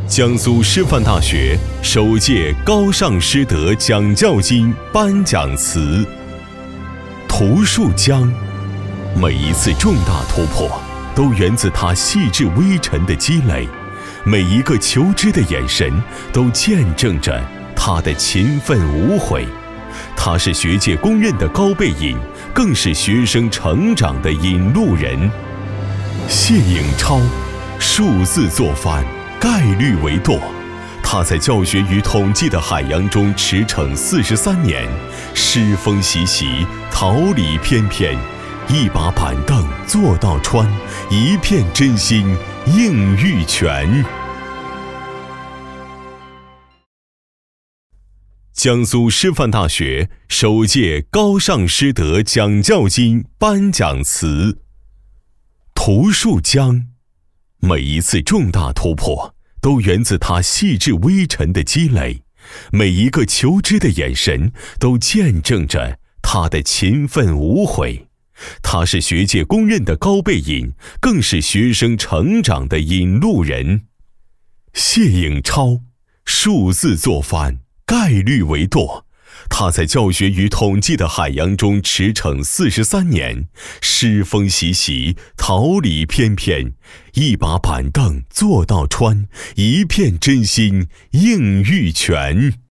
江苏师范大学首届高尚师德奖教金颁奖词。涂树江，每一次重大突破都源自他细致微沉的积累，每一个求知的眼神都见证着他的勤奋无悔。他是学界公认的高背影，更是学生成长的引路人。谢颖超，数字做帆，概率为舵。他在教学与统计的海洋中驰骋43年，诗风习习，桃李翩翩，一把板凳坐到穿，一片真心应玉泉。江苏师范大学首届高尚师德奖教金颁奖词。涂树江，每一次重大突破都源自他细致微沉的积累，每一个求知的眼神都见证着他的勤奋无悔。他是学界公认的高背影，更是学生成长的引路人。谢颖超，数字做帆，概率为舵。他在教学与统计的海洋中驰骋43年，诗风习习，桃李翩翩，一把板凳坐到穿，一片真心应玉泉。